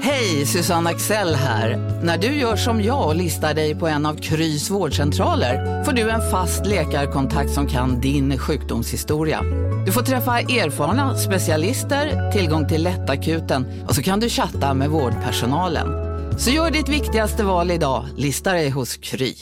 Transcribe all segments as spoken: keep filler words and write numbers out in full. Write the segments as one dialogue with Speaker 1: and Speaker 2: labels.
Speaker 1: Hej, Susanne Axel här. När du gör som jag och listar dig på en av Krys vårdcentraler får du en fast läkarkontakt som kan din sjukdomshistoria. Du får träffa erfarna specialister, tillgång till lättakuten och så kan du chatta med vårdpersonalen. Så gör ditt viktigaste val idag, lista dig hos Kry.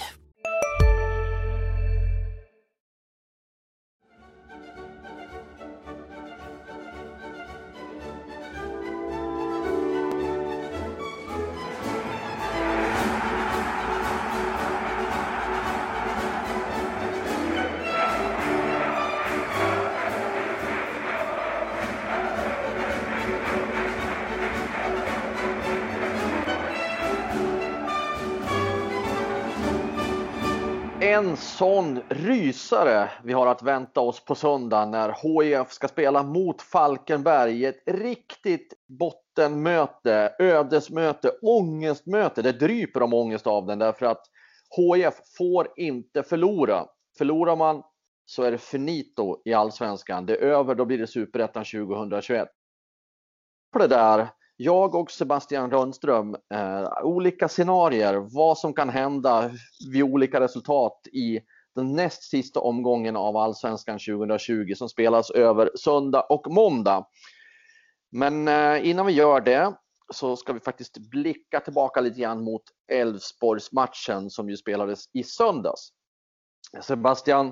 Speaker 2: En sån rysare vi har att vänta oss på söndag när H I F ska spela mot Falkenberg. Ett riktigt bottenmöte, ödesmöte, ångestmöte. Det dryper om ångest av den därför att H I F får inte förlora. Förlorar man så är det finito i Allsvenskan. Det är över, då blir det Superettan tjugohundratjugoett. På det där, jag och Sebastian Rönnström, eh, olika scenarier, vad som kan hända vid olika resultat i den näst sista omgången av Allsvenskan tjugohundratjugo som spelas över söndag och måndag. Men eh, innan vi gör det så ska vi faktiskt blicka tillbaka lite grann mot Elfsborgsmatchen som ju spelades i söndags. Sebastian,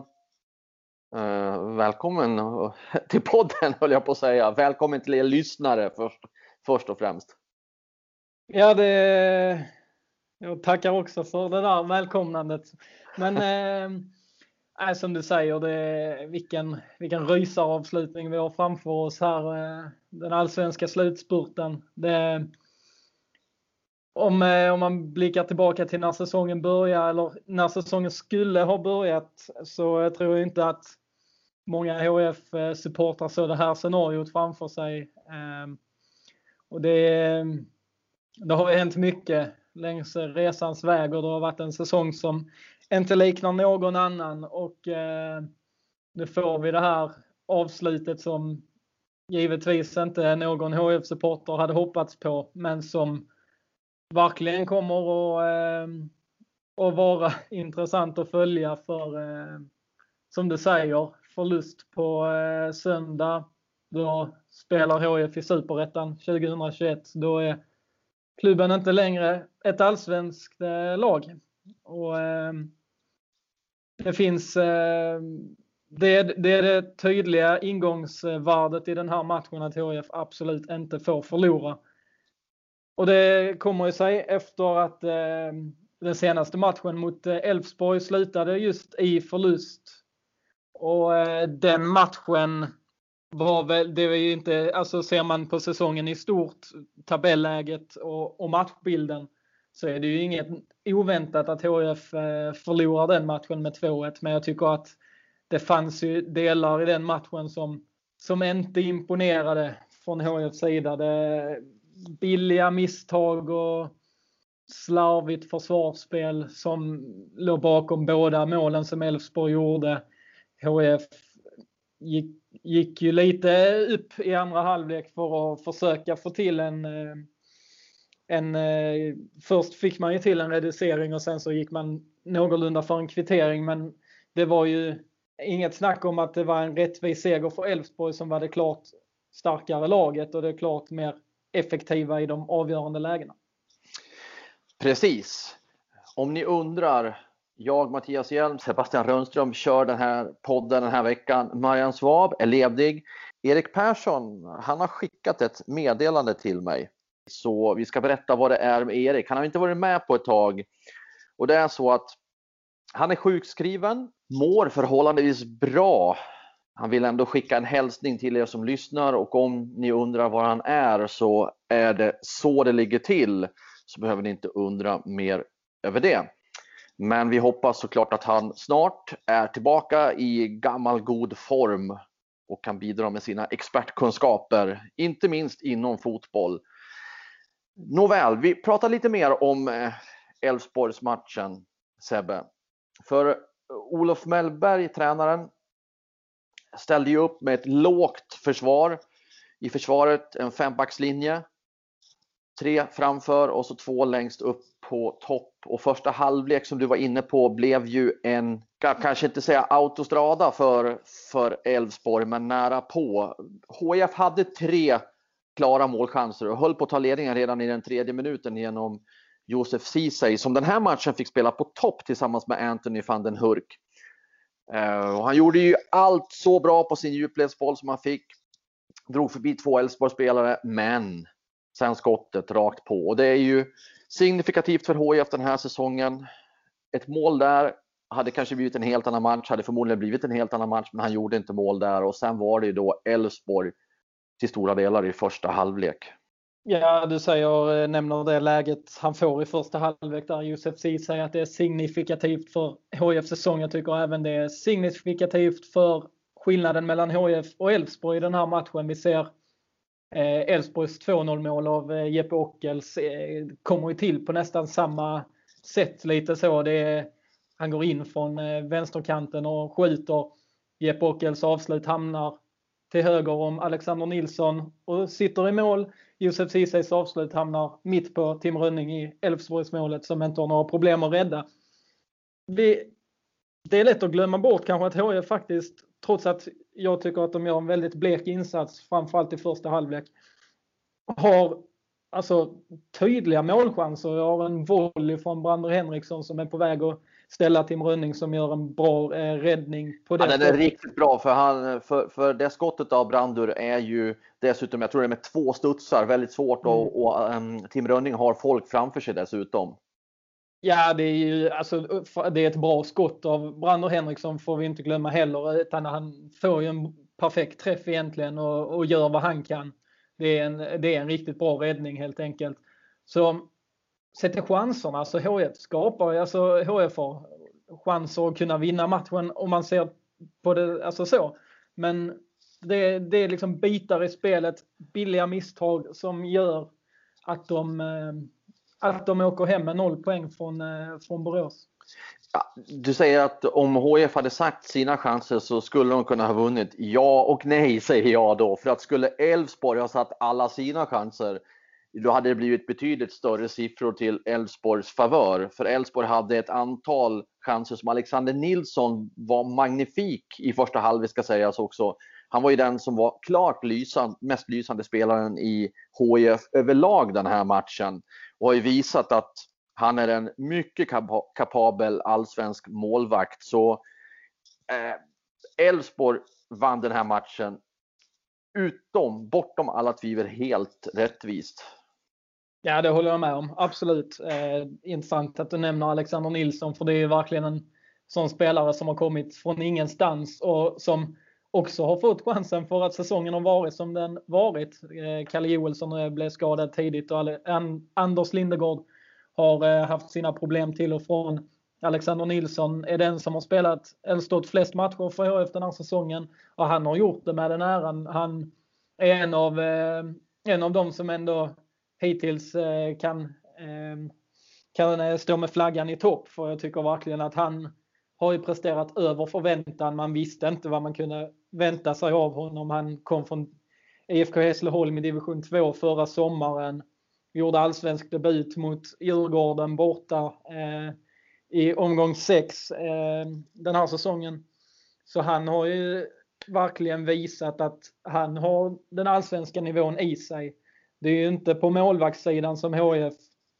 Speaker 2: eh, välkommen till podden höll jag på att säga. Välkommen till er lyssnare först. Först och främst.
Speaker 3: Ja, det, jag tackar också för det där välkomnandet. Men eh, som du säger, det, vilken, vilken rysaravslutning vi har framför oss här. Eh, den allsvenska slutspurten. Det, om, eh, om man blickar tillbaka till när säsongen började, eller när säsongen skulle ha börjat, så jag tror inte att många H F-supportrar så det här scenariot framför sig. Eh, Och det, det har hänt mycket längs resans väg och det har varit en säsong som inte liknar någon annan. Och eh, nu får vi det här avslutet som givetvis inte någon H F-supporter hade hoppats på. Men som verkligen kommer att, eh, att vara intressant att följa för, eh, som du säger, förlust på eh, söndag. Då spelar H F i Superettan tjugohundratjugoett. Då är klubben inte längre ett allsvenskt eh, lag. Och eh, det finns eh, det, det är det tydliga ingångsvärdet i den här matchen att H F absolut inte får förlora. Och det kommer ju sig efter att eh, den senaste matchen mot Elfsborg slutade just i förlust. Och eh, den matchen var väl, det är ju inte, alltså ser man på säsongen i stort, tabelläget och, och matchbilden, så är det ju inget oväntat att H F eh, förlorar den matchen med två ett. Men jag tycker att det fanns ju delar i den matchen som, som inte imponerade från H F:s sida. Det billiga misstag och slarvigt försvarsspel som låg bakom båda målen som Elfsborg gjorde. H F gick, gick ju lite upp i andra halvlek för att försöka få till en, en först fick man ju till en reducering och sen så gick man någorlunda för en kvittering, men det var ju inget snack om att det var en rättvis seger för Elfsborg som var det klart starkare laget och det klart mer effektiva i de avgörande lägena.
Speaker 2: Precis. Om ni undrar, jag, Mattias Hjelm, Sebastian Rönnström kör den här podden den här veckan. Marianne Svab är ledig. Erik Persson, han har skickat ett meddelande till mig. Så vi ska berätta vad det är med Erik. Han har inte varit med på ett tag. Och det är så att han är sjukskriven, mår förhållandevis bra. Han vill ändå skicka en hälsning till er som lyssnar, och om ni undrar var han är så är det så det ligger till. Så behöver ni inte undra mer över det. Men vi hoppas såklart att han snart är tillbaka i gammal god form och kan bidra med sina expertkunskaper, inte minst inom fotboll. Nåväl, vi pratar lite mer om Elfsborgsmatchen, Sebbe. För Olof Mellberg, tränaren, ställde ju upp med ett lågt försvar. I försvaret en fembackslinje. tre framför och så två längst upp på topp. Och första halvlek som du var inne på blev ju en, kanske inte säga autostrada för för Elfsborg, men nära på. H I F hade tre klara målchanser och höll på att ta ledningen redan i den tredje minuten genom Josef Ceesay, som den här matchen fick spela på topp tillsammans med Anthony van den Hurk. Uh, och han gjorde ju allt så bra på sin djupledsboll som han fick. Drog förbi två Elfsborg-spelare, men sen skottet rakt på. Och det är ju signifikativt för H I F den här säsongen. Ett mål där hade kanske blivit en helt annan match, hade förmodligen blivit en helt annan match, men han gjorde inte mål där. Och sen var det ju då Elfsborg till stora delar i första halvlek.
Speaker 3: Ja, du säger, nämner det läget han får i första halvlek där Josef Ceesay, att det är signifikativt för H I F säsong. Jag tycker även det är signifikativt för skillnaden mellan H I F och Elfsborg i den här matchen. Vi ser Elfsborgs två noll mål av Jeppe Ockels eh, kommer ju till på nästan samma sätt, lite så. Det är, han går in från eh, vänsterkanten och skjuter. Jeppe Ockels avslut hamnar till höger om Alexander Nilsson och sitter i mål. Josef Ceesays avslut hamnar mitt på Tim Rönning i Elfsborgs målet, som inte har några problem att rädda. Vi, det är lätt att glömma bort kanske att H I F faktiskt, trots att jag tycker att de gör en väldigt blek insats, framförallt i första halvlek, har alltså tydliga målchanser. Jag har en volley från Brandur Henriksson som är på väg att ställa Tim Rönning, som gör en bra eh, räddning på det.
Speaker 2: Ja, den är riktigt bra, för, han, för, för det skottet av Brandur är ju dessutom, jag tror det är med två studsar, väldigt svårt mm. och, och um, Tim Rönning har folk framför sig dessutom.
Speaker 3: Ja, det är ju alltså, det är ett bra skott av Brandur Henriksson, får vi inte glömma heller, utan han får ju en perfekt träff egentligen och, och gör vad han kan. Det är, en, det är en riktigt bra räddning helt enkelt. Så sett till chanserna, så H I F skapar, alltså H I F har chanser att kunna vinna matchen om man ser på det, alltså så. Men det, det är liksom bitar i spelet, billiga misstag som gör att de att de åker hem med noll poäng från, från Borås.
Speaker 2: Ja, du säger att om H I F hade sagt sina chanser så skulle de kunna ha vunnit. Ja och nej, säger jag då. För att skulle Elfsborg ha satt alla sina chanser, då hade det blivit betydligt större siffror till Elfsborgs favör. För Elfsborg hade ett antal chanser som Alexander Nilsson var magnifik i första halvlek, ska sägas också. Han var ju den som var klart lysande, mest lysande spelaren i H I F överlag den här matchen. Och har ju visat att han är en mycket kapabel allsvensk målvakt. Så Elfsborg eh, vann den här matchen utom, bortom alla tvivel, helt rättvist.
Speaker 3: Ja, det håller jag med om. Absolut. Eh, intressant att du nämner Alexander Nilsson, för det är verkligen en sån spelare som har kommit från ingenstans och som också har fått chansen för att säsongen har varit som den varit. Eh, Kalle Joelsson blev skadad tidigt och Anders Lindegård har eh, haft sina problem till och från. Alexander Nilsson är den som har spelat eller stått flest matcher för H I F den här säsongen, och han har gjort det med den äran. Han är en av, eh, en av de som ändå hittills eh, kan, eh, kan stå med flaggan i topp, för jag tycker verkligen att han har ju presterat över förväntan. Man visste inte vad man kunde vänta sig av honom. Han kom från I F K Hässleholm i division två förra sommaren. Gjorde allsvensk debut mot Djurgården borta eh, i omgång sex eh, den här säsongen. Så han har ju verkligen visat att han har den allsvenska nivån i sig. Det är ju inte på målvaktssidan som H I F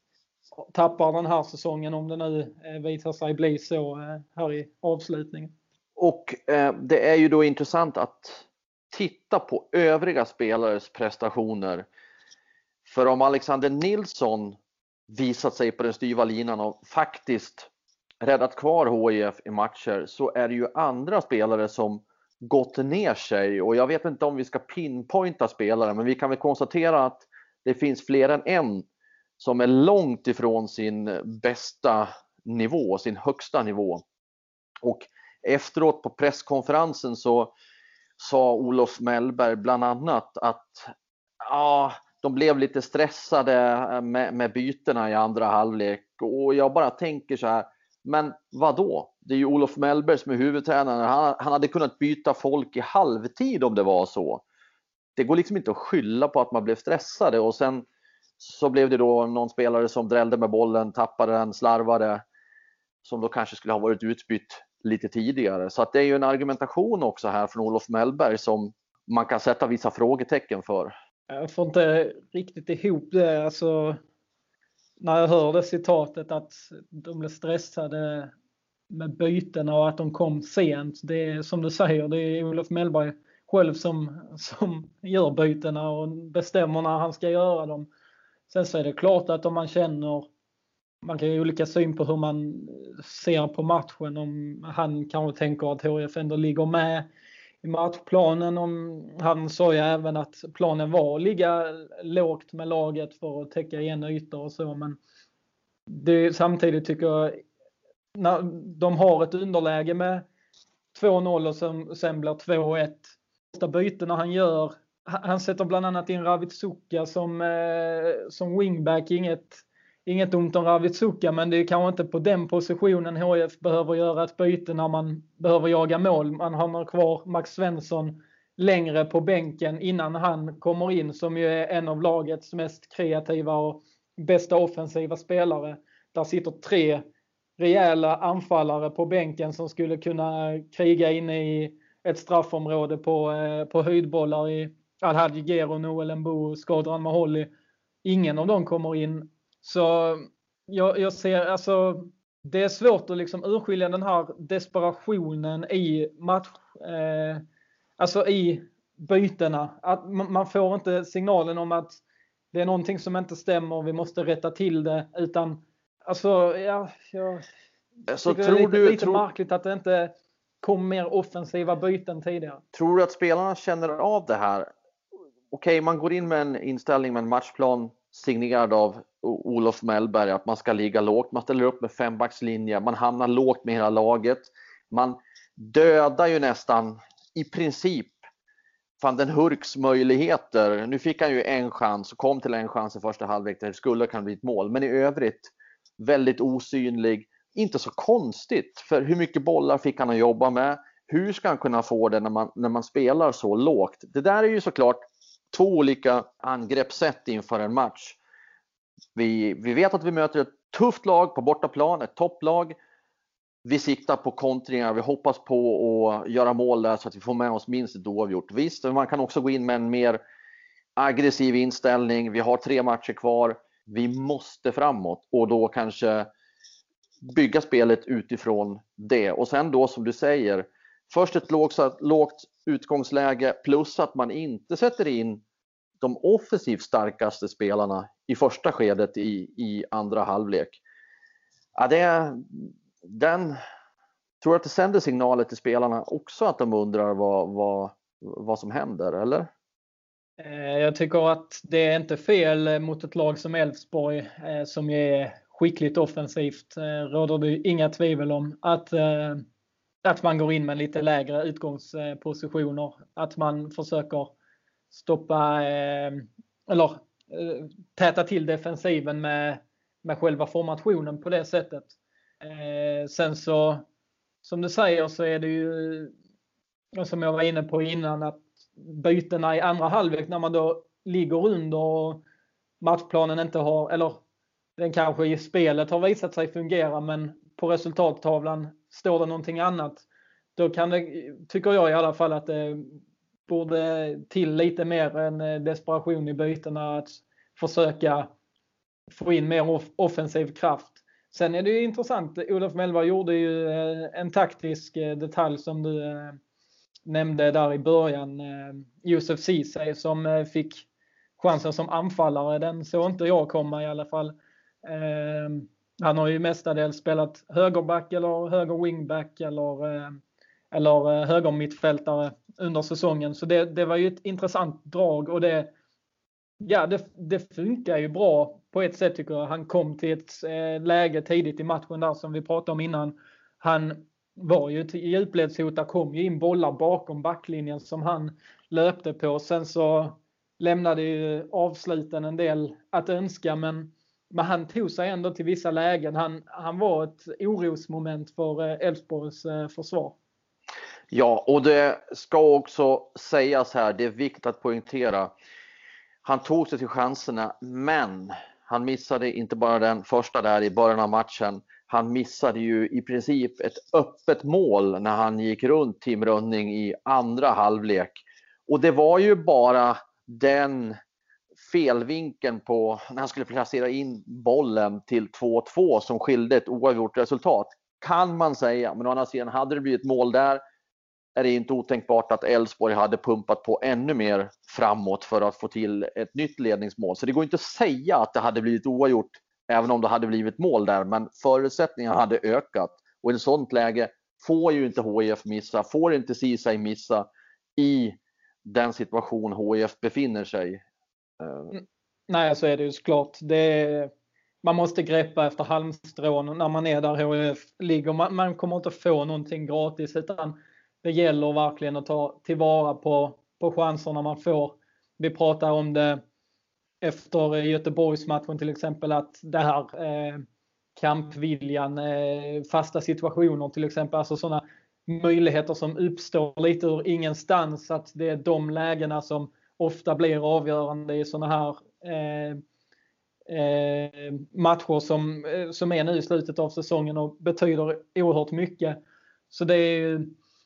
Speaker 3: tappar den här säsongen, om det nu eh, visar sig bli så eh, här i avslutningen.
Speaker 2: Och eh, det är ju då intressant att titta på övriga spelares prestationer. För om Alexander Nilsson visat sig på den styva linan och faktiskt räddat kvar H I F i matcher, så är det ju andra spelare som gått ner sig. Och jag vet inte om vi ska pinpointa spelare, men vi kan väl konstatera att det finns fler än en som är långt ifrån sin bästa nivå, sin högsta nivå. Och efteråt på presskonferensen så sa Olof Mellberg bland annat att ja, de blev lite stressade med, med bytena i andra halvlek. Och jag bara tänker så här, men vad då? Det är ju Olof Mellberg som är huvudtränare. Han, han hade kunnat byta folk i halvtid om det var så. Det går liksom inte att skylla på att man blev stressade. Och sen så blev det då någon spelare som drällde med bollen, tappade den, slarvade, som då kanske skulle ha varit utbytt lite tidigare. Så att det är ju en argumentation också här från Olof Mellberg som man kan sätta vissa frågetecken för.
Speaker 3: Jag får inte riktigt ihop det. Alltså, när jag hörde citatet att de blev stressade med bytena och att de kom sent. Det är som du säger, det är Olof Mellberg själv som, som gör bytena och bestämmer när han ska göra dem. Sen så är det klart att om man känner, man kan ju olika syn på hur man ser på matchen. Om han kanske tänker att H I F ändå ligger med i matchplanen. Om han sa ju även att planen var att ligga lågt med laget för att täcka igen ytor och så. Men det, samtidigt tycker jag, när de har ett underläge med två noll och sen, sen blir två ett. Första bytena han gör, han sätter bland annat in Ravitsuka som, eh, som wingback. Inget, inget ont om Ravitsuka, men det är kanske inte på den positionen H I F behöver göra ett byte när man behöver jaga mål. Man har kvar Max Svensson längre på bänken innan han kommer in, som ju är en av lagets mest kreativa och bästa offensiva spelare. Där sitter tre rejäla anfallare på bänken som skulle kunna kriga inne i ett straffområde på, eh, på höjdbollar i Al-Hadji Gero, Noel Embo, Skadran Maholi. Ingen av dem kommer in. Så jag, jag ser, alltså det är svårt att liksom urskilja den här desperationen i match, eh, alltså i bytena. Att man, man får inte signalen om att det är någonting som inte stämmer och vi måste rätta till det, utan alltså, ja, jag
Speaker 2: så
Speaker 3: tycker
Speaker 2: tror
Speaker 3: det är lite,
Speaker 2: du,
Speaker 3: lite
Speaker 2: tror...
Speaker 3: märkligt att det inte kom mer offensiva byten tidigare.
Speaker 2: Tror du att spelarna känner av det här? Okej, man går in med en inställning med en matchplan signerad av Olof Mellberg, att man ska ligga lågt. Man ställer upp med fembackslinje, man hamnar lågt med hela laget. Man dödar ju nästan i princip fan den Hurks möjligheter. Nu fick han ju en chans och kom till en chans i första halvlek där det skulle kunna bli ett mål. Men i övrigt väldigt osynlig. Inte så konstigt, för hur mycket bollar fick han att jobba med? Hur ska han kunna få det när man, när man spelar så lågt? Det där är ju såklart två olika angreppssätt inför en match. Vi, vi vet att vi möter ett tufft lag på bortaplan, ett topplag. Vi siktar på kontringar, vi hoppas på att göra mål där så att vi får med oss minst ett oavgjort. Visst, man kan också gå in med en mer aggressiv inställning. Vi har tre matcher kvar, vi måste framåt och då kanske bygga spelet utifrån det. Och sen då som du säger, först ett lågt, lågt utgångsläge plus att man inte sätter in de offensivt starkaste spelarna i första skedet i, i andra halvlek. Ja, det, den, tror att det sänder signaler till spelarna också att de undrar vad, vad, vad som händer, eller?
Speaker 3: Jag tycker att det är inte fel mot ett lag som Elfsborg som är skickligt offensivt. Råder det inga tvivel om att, att man går in med lite lägre utgångspositioner. Att man försöker stoppa eller täta till defensiven med, med själva formationen på det sättet. Sen så, som du säger, så är det ju, som jag var inne på innan, att bytena i andra halvlek när man då ligger under och matchplanen inte har, eller den kanske i spelet har visat sig fungera, men på resultattavlan står det någonting annat. Då kan det, tycker jag i alla fall, att det borde till lite mer en desperation i bytena, att försöka få in mer off- offensiv kraft. Sen är det ju intressant, Olof Mellberg gjorde ju en taktisk detalj som du nämnde där i början. Josef Ceesay som fick chansen som anfallare, den såg inte jag komma i alla fall. Han har ju mestadels spelat högerback eller höger wingback eller, eller höger mittfältare under säsongen. Så det, det var ju ett intressant drag och det, ja, det, det funkar ju bra på ett sätt tycker jag. Han kom till ett läge tidigt i matchen där som vi pratade om innan. Han var ju i djupledshot, kom ju in bollar bakom backlinjen som han löpte på. Sen så lämnade ju avsluten en del att önska, men, men han tog sig ändå till vissa lägen. Han, han var ett orosmoment för Elfsborgs försvar. Ja,
Speaker 2: och det ska också sägas här, det är viktigt att poängtera. Han tog sig till chanserna, men han missade inte bara den första där i början av matchen. Han missade ju i princip ett öppet mål när han gick runt Tim Rönning i andra halvlek. Och det var ju bara den felvinkeln på när han skulle placera in bollen till två två som skilde ett oavgjort resultat. Kan man säga, men å andra sidan hade det blivit mål där är det inte otänkbart att Elfsborg hade pumpat på ännu mer framåt för att få till ett nytt ledningsmål. Så det går inte att säga att det hade blivit oavgjort även om det hade blivit mål där, men förutsättningarna hade ökat. Och i ett sånt läge får ju inte H I F missa, får inte Ceesay missa i den situation H I F befinner sig.
Speaker 3: Nej, så är det ju såklart. Det är, man måste greppa efter halmstrån när man är där H I F ligger. Man, man kommer inte få någonting gratis, utan det gäller verkligen att ta tillvara på, på chanserna man får. Vi pratar om det efter Göteborgsmatchen till exempel, att det här eh, kampviljan, eh, fasta situationer till exempel, alltså sådana möjligheter som uppstår lite ur ingenstans, att det är de lägena som ofta blir avgörande i sådana här eh, eh, matcher som, som är nu i slutet av säsongen och betyder oerhört mycket. Så det är ju,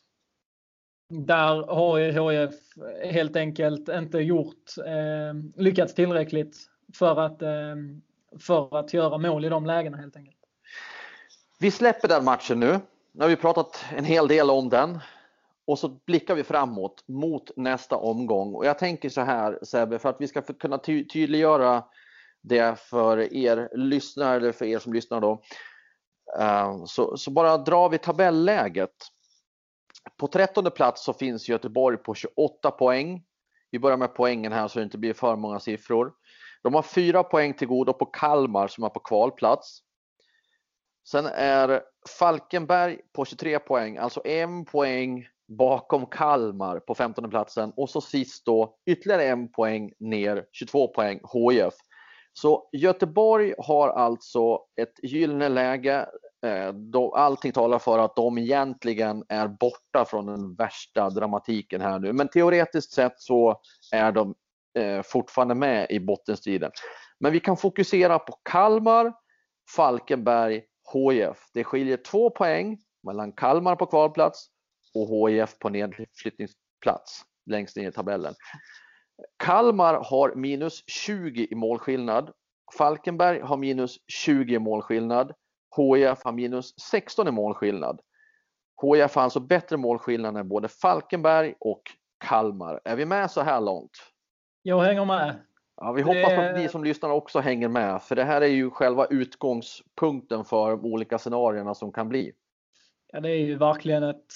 Speaker 3: där har ju H I F helt enkelt inte gjort eh, lyckats tillräckligt för att, eh, för att göra mål i de lägena helt enkelt.
Speaker 2: Vi släpper den matchen nu. Nu har vi pratat en hel del om den. Och så blickar vi framåt mot nästa omgång. Och jag tänker så här, Sebbe, för att vi ska kunna ty- tydliggöra det för er lyssnare, eller för er som lyssnar då. Uh, så, så bara drar vi tabelläget. På trettonde plats så finns Göteborg på tjugoåtta poäng. Vi börjar med poängen här så det inte blir för många siffror. De har fyra poäng till godo på Kalmar som är på kvalplats. Sen är Falkenberg på tjugotre poäng, alltså en poäng bakom Kalmar på femtonde platsen. Och så sist då ytterligare en poäng ner, tjugotvå poäng H I F. Så Göteborg har alltså ett gyllene läge. Allting talar för att de egentligen är borta från den värsta dramatiken här nu. Men teoretiskt sett så är de fortfarande med i bottenstriden. Men vi kan fokusera på Kalmar, Falkenberg, H I F. Det skiljer två poäng mellan Kalmar på kvalplats och H I F på nedflyttningsplats längst ner i tabellen. Kalmar har minus tjugo i målskillnad. Falkenberg har minus tjugo i målskillnad. H I F har minus sexton i målskillnad. H I F har alltså bättre målskillnad än både Falkenberg och Kalmar. Är vi med så här långt?
Speaker 3: Jag hänger med.
Speaker 2: Ja, vi hoppas det... att ni som lyssnar också hänger med. För det här är ju själva utgångspunkten för de olika scenarierna som kan bli.
Speaker 3: Ja, det är ju verkligen ett...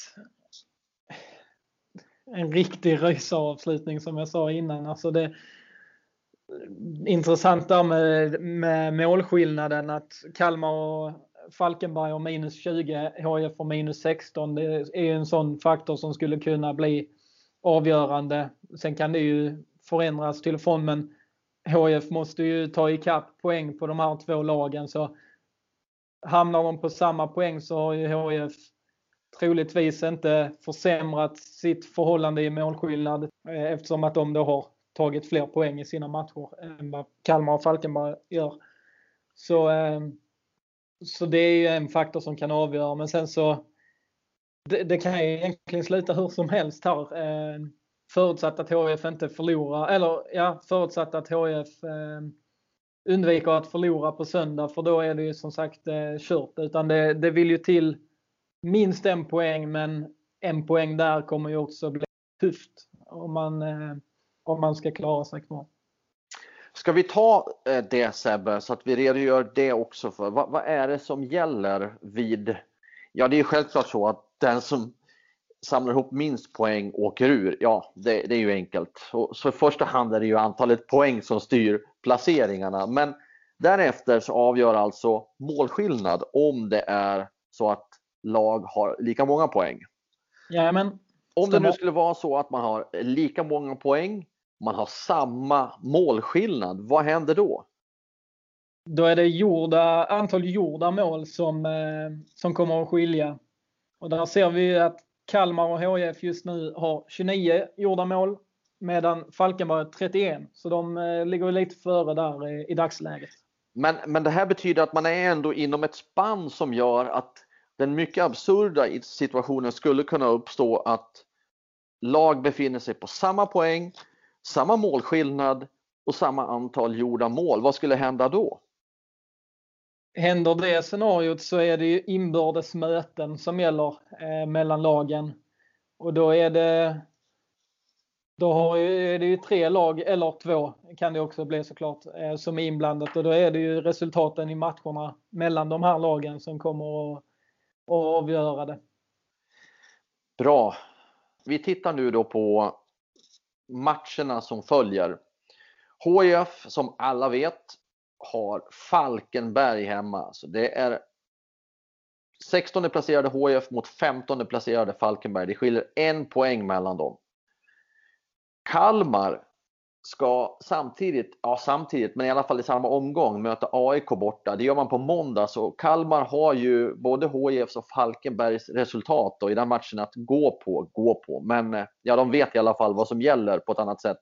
Speaker 3: en riktig rysavslutning som jag sa innan. Alltså det intressant där med, med målskillnaden, att Kalmar och Falkenberg har minus tjugo, H I F har minus sexton. Det är ju en sån faktor som skulle kunna bli avgörande. Sen kan det ju förändras till och från, men H I F måste ju ta ikapp poäng på de här två lagen, så hamnar de på samma poäng så har ju H I F troligtvis inte försämrat sitt förhållande i målskillnad, eftersom att de då har tagit fler poäng i sina matcher än vad Kalmar och Falkenberg gör. Så, så det är ju en faktor som kan avgöra, men sen så det, det kan ju egentligen sluta hur som helst här. Förutsatt att H I F inte förlorar, eller ja, förutsatt att H I F eh, undviker att förlora på söndag, för då är det ju som sagt eh, kört. Utan det, det vill ju till minst en poäng, men en poäng där kommer ju också bli tufft om man, eh, om man ska klara sig kvar.
Speaker 2: Ska vi ta eh, det, Sebbe, så att vi redogör det också för vad, vad är det som gäller vid, ja, det är självklart så att den som samlar ihop minst poäng åker ur. Ja, det, det är ju enkelt. Så, så i första hand är det ju antalet poäng som styr placeringarna. Men därefter så avgör alltså målskillnad om det är så att lag har lika många poäng.
Speaker 3: Ja, men
Speaker 2: om det nu skulle vara så att man har lika många poäng, man har samma målskillnad, vad händer då?
Speaker 3: Då är det gjorda, antal gjorda mål som, eh, som kommer att skilja. Och där ser vi att Kalmar och H I F just nu har tjugonio gjorda mål. medan Falkenberg har trettioen. Så de eh, ligger lite före där i, i dagsläget.
Speaker 2: Men, men det här betyder att man är ändå inom ett spann som gör att den mycket absurda situationen skulle kunna uppstå att lag befinner sig på samma poäng, samma målskillnad och samma antal gjorda mål. Vad skulle hända då?
Speaker 3: Händer det scenariot så är det ju inbördes möten som gäller eh, mellan lagen. Och då är det då har ju, är det ju tre lag, eller två kan det också bli såklart, eh, som är inblandat. Och då är det ju resultaten i matcherna mellan de här lagen som kommer att, att avgöra det.
Speaker 2: Bra. Vi tittar nu då på matcherna som följer. H I F, som alla vet, har Falkenberg hemma. Så det är sextonde placerade H I F mot femtonde placerade Falkenberg. Det skiljer en poäng mellan dem. Kalmar ska samtidigt, ja samtidigt, men i alla fall i samma omgång möta A I K borta. Det gör man på måndag, så Kalmar har ju både H I F:s och Falkenbergs resultat och i den matchen att gå på, gå på. Men ja, de vet i alla fall vad som gäller på ett annat sätt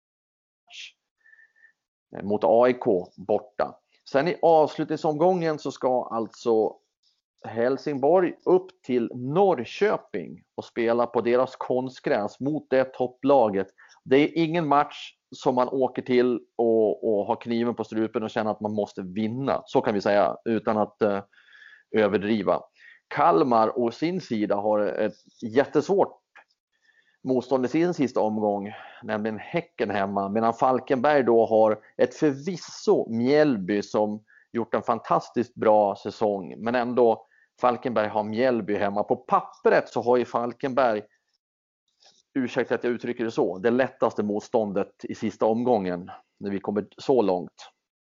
Speaker 2: mot A I K borta. Sen i avslutningsomgången så ska alltså Helsingborg upp till Norrköping och spela på deras konstgräs mot det topplaget. Det är ingen match som man åker till och, och har kniven på strupen och känner att man måste vinna. Så kan vi säga, utan att eh, överdriva. Kalmar å sin sida har ett jättesvårt motstånd i sin sista omgång, nämligen Häcken hemma. Medan Falkenberg då har ett förvisso Mjällby som gjort en fantastiskt bra säsong. Men ändå Falkenberg har Mjällby hemma. På pappret så har ju Falkenberg, ursäkta att jag uttrycker det så, det lättaste motståndet i sista omgången när vi kommer så långt.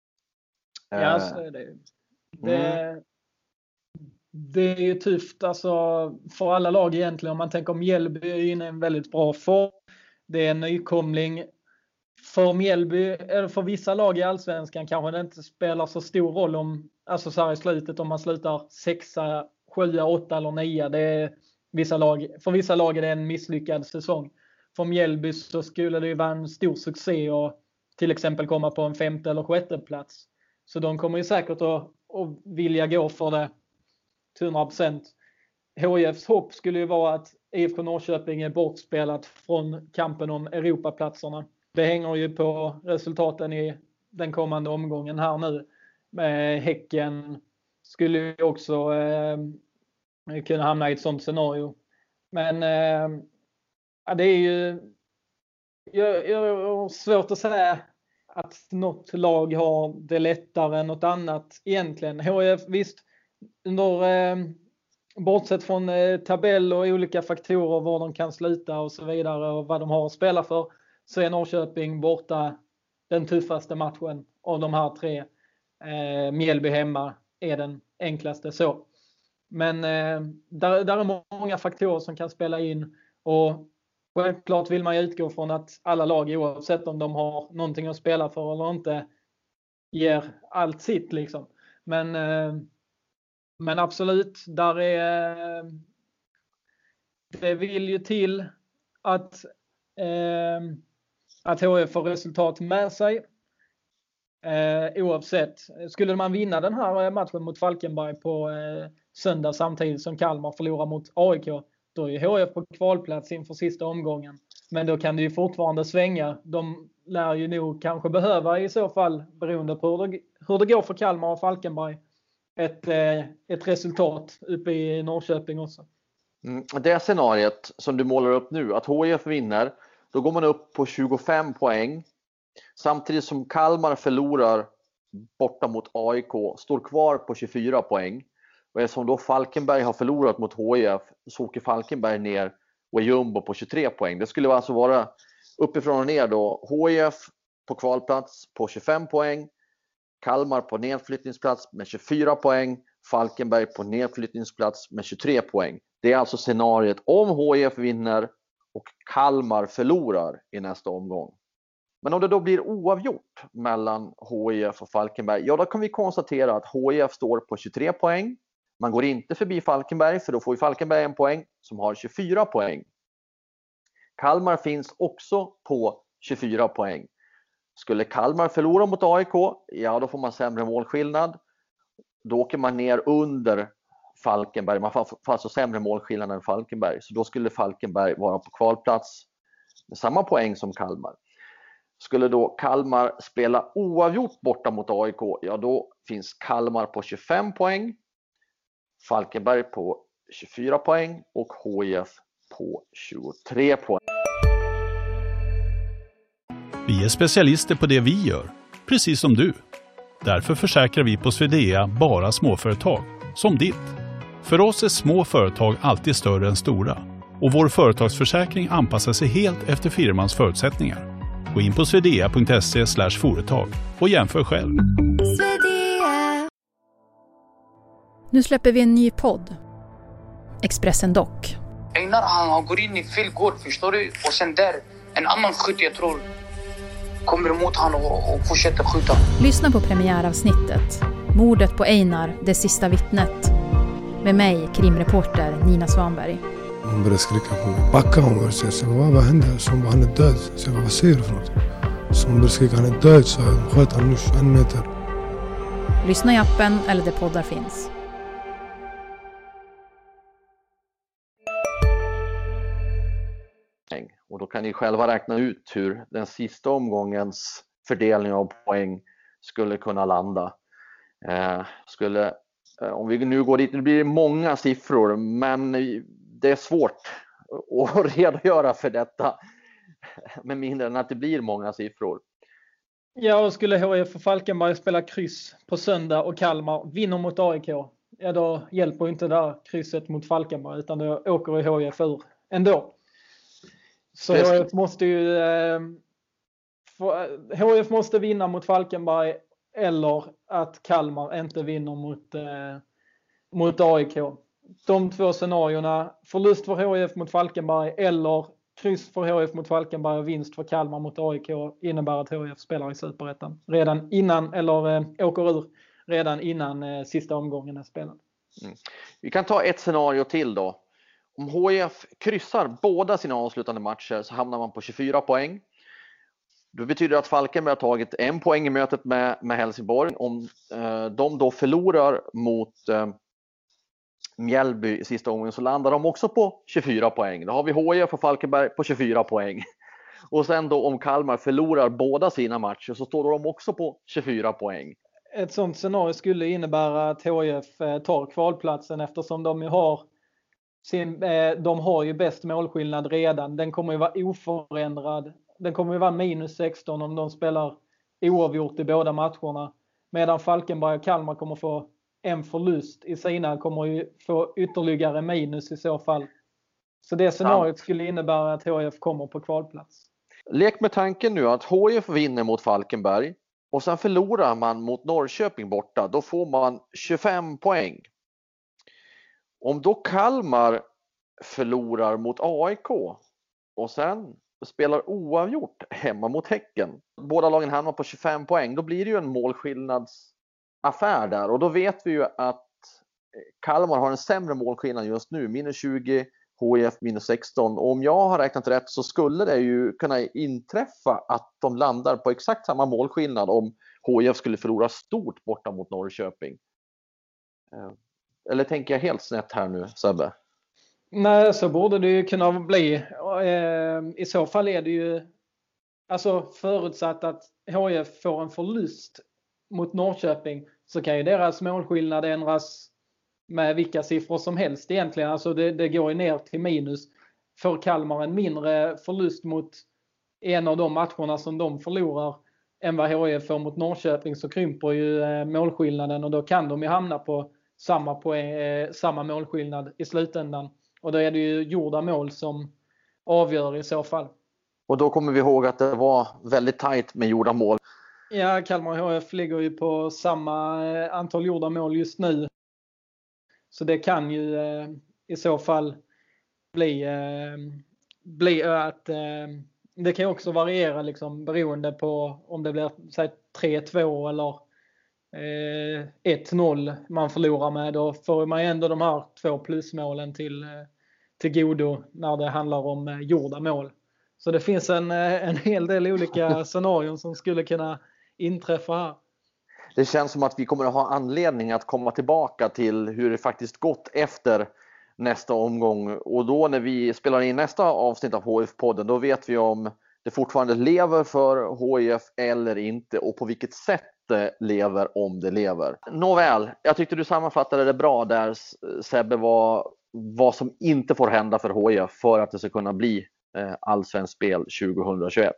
Speaker 3: Ja, så är det. Det, mm. det är ju tufft alltså, för alla lag egentligen. Om man tänker om Mjällby är inne i en väldigt bra form. Det är en nykomling. För Mjällby, eller för vissa lag i Allsvenskan kanske det inte spelar så stor roll om, alltså så här i slutet, om man slutar sexa, sjua, åtta eller nio. Det är vissa lag, för vissa lag är det en misslyckad säsong. För Mjällby så skulle det ju vara en stor succé och till exempel komma på en femte eller sjätte plats. Så de kommer ju säkert att, att vilja gå för det till hundra procent. H I F:s hopp skulle ju vara att I F K Norrköping är bortspelat från kampen om Europaplatserna. Det hänger ju på resultaten i den kommande omgången här nu. Med Häcken skulle ju också eh, kunna hamna i ett sånt scenario. Men eh, ja, det är ju jag, jag har svårt att säga att något lag har det lättare än något annat egentligen. H I F, visst, under, eh, bortsett från eh, tabell och olika faktorer var de kan sluta och så vidare och vad de har att spela för, så är Norrköping borta den tuffaste matchen av de här tre. Eh, Mjällby hemma är den enklaste så. Men eh, där, där är många faktorer som kan spela in och självklart vill man utgå från att alla lag, oavsett om de har någonting att spela för eller inte, ger allt sitt liksom. Men, eh, men absolut, där är det vill ju till att eh, att H I F får resultat med sig. Eh, oavsett, skulle man vinna den här matchen mot Falkenberg på eh, söndag samtidigt som Kalmar förlorar mot A I K, då är H I F på kvalplats inför sista omgången. Men då kan det ju fortfarande svänga. De lär ju nog kanske behöva i så fall, beroende på hur det, hur det går för Kalmar och Falkenberg, ett, eh, ett resultat uppe i Norrköping också.
Speaker 2: Mm, det scenariet som du målar upp nu, att H I F vinner, då går man upp på tjugofem poäng. Samtidigt som Kalmar förlorar borta mot A I K, står kvar på tjugofyra poäng. Och eftersom då Falkenberg har förlorat mot H I F, så åker Falkenberg ner och är jumbo på tjugotre poäng. Det skulle alltså vara uppifrån och ner då. H I F på kvalplats på tjugofem poäng. Kalmar på nedflyttningsplats med tjugofyra poäng. Falkenberg på nedflyttningsplats med tjugotre poäng. Det är alltså scenariet om H I F vinner och Kalmar förlorar i nästa omgång. Men om det då blir oavgjort mellan H I F och Falkenberg, ja då kan vi konstatera att H I F står på tjugotre poäng. Man går inte förbi Falkenberg, för då får ju Falkenberg en poäng som har tjugofyra poäng. Kalmar finns också på tjugofyra poäng. Skulle Kalmar förlora mot A I K, ja då får man sämre målskillnad. Då åker man ner under Falkenberg. Man får alltså sämre målskillnad än Falkenberg. Så då skulle Falkenberg vara på kvalplats med samma poäng som Kalmar. Skulle då Kalmar spela oavgjort borta mot A I K, ja då finns Kalmar på tjugofem poäng. Falkenberg på tjugofyra poäng och H I F på tjugotre poäng.
Speaker 4: Vi är specialister på det vi gör, precis som du. Därför försäkrar vi på Swedea bara småföretag, som ditt. För oss är små företag alltid större än stora. Och vår företagsförsäkring anpassar sig helt efter firmans förutsättningar. Gå in på swedea punkt se slash företag och jämför själv.
Speaker 5: Swedea. Nu släpper vi en ny podd. Expressen Dock.
Speaker 6: Einar han, han går in i fel gård, förstår du? Och sen där, en annan skytt jag tror kommer emot han och, och fortsätter skjuta.
Speaker 5: Lyssna på premiäravsnittet. Mordet på Einar, det sista vittnet. Med mig, krimreporter Nina Svanberg.
Speaker 7: Hon började skrika på mig. Backa hon började säga. Så vad, vad hände? Så hon bara, han är död. Så jag bara, vad säger du för något? Så hon började skrika, han är död. Så jag sköt han nu en meter.
Speaker 5: Lyssna i appen eller där poddar finns.
Speaker 2: Och då kan ni själva räkna ut hur den sista omgångens fördelning av poäng skulle kunna landa. Eh, skulle, eh, om vi nu går dit, det blir många siffror, men det är svårt att redogöra för detta med mindre än att det blir många siffror.
Speaker 3: Ja, och skulle H I F och Falkenberg spela kryss på söndag och Kalmar vinner mot A I K, ja då hjälper inte det där krysset mot Falkenberg, utan då åker i H I F ur ändå. Så H I F måste ju eh, få, H I F måste vinna mot Falkenberg eller att Kalmar inte vinner mot, eh, mot A I K. De två scenarierna, förlust för H I F mot Falkenberg eller kryss för H I F mot Falkenberg och vinst för Kalmar mot A I K, innebär att H I F spelar i Superettan redan innan, eller eh, åker ur redan innan eh, sista omgången är spelad.
Speaker 2: Mm. Vi kan ta ett scenario till då. Om H I F kryssar båda sina avslutande matcher så hamnar man på tjugofyra poäng. Det betyder att Falkenberg har tagit en poäng i mötet med, med Helsingborg. Om eh, de då förlorar mot eh, Mjällby i sista omgången så landar de också på tjugofyra poäng. Då har vi H I F och Falkenberg på tjugofyra poäng. Och sen då om Kalmar förlorar båda sina matcher så står de också på tjugofyra poäng.
Speaker 3: Ett sånt scenario skulle innebära att H I F tar kvalplatsen eftersom de ju har sin, de har ju bäst målskillnad redan. Den kommer ju vara oförändrad. Den kommer ju vara minus sexton om de spelar oavgjort i båda matcherna. Medan Falkenberg och Kalmar kommer få en förlust i sina, kommer ju få ytterligare minus i så fall. Så det scenariot skulle innebära att H I F kommer på kvalplats.
Speaker 2: Lek med tanken nu att H I F vinner mot Falkenberg och sen förlorar man mot Norrköping borta. Då får man tjugofem poäng. Om då Kalmar förlorar mot A I K och sen spelar oavgjort hemma mot Häcken. Båda lagen hamnar på tjugofem poäng. Då blir det ju en målskillnadsaffär där. Och då vet vi ju att Kalmar har en sämre målskillnad just nu. Minus tjugo, H I F minus sexton. Och om jag har räknat rätt så skulle det ju kunna inträffa att de landar på exakt samma målskillnad om H I F skulle förlora stort borta mot Norrköping. Eller tänker jag helt snett här nu, Sebbe?
Speaker 3: Nej, så borde det ju kunna bli. I så fall är det ju alltså förutsatt att H I F får en förlust mot Norrköping så kan ju deras målskillnad ändras med vilka siffror som helst egentligen. Alltså det, det går ju ner till minus. För Kalmar en mindre förlust mot en av de matcherna som de förlorar än vad H I F får mot Norrköping så krymper ju målskillnaden och då kan de ju hamna på samma, poäng, eh, samma målskillnad i slutändan. Och då är det ju gjorda mål som avgör i så fall.
Speaker 2: Och då kommer vi ihåg att det var väldigt tajt med gjorda mål.
Speaker 3: Ja, Kalmar H F ligger ju på samma eh, antal gjorda mål just nu. Så det kan ju eh, i så fall bli, eh, bli att eh, det kan också variera liksom, beroende på om det blir säg, tre två eller ett noll man förlorar med. Då får man ändå de här två plusmålen till, till godo när det handlar om gjorda mål. Så det finns en, en hel del olika scenarion som skulle kunna inträffa här.
Speaker 2: Det känns som att vi kommer att ha anledning att komma tillbaka till hur det faktiskt gått efter nästa omgång. Och då när vi spelar in nästa avsnitt av H I F-podden, då vet vi om det fortfarande lever för H I F eller inte. Och på vilket sätt det lever, om det lever. Nåväl, jag tyckte du sammanfattade det bra där, Sebbe, vad, vad som inte får hända för H I F för att det ska kunna bli eh, allsvensk spel tjugohundratjugoett.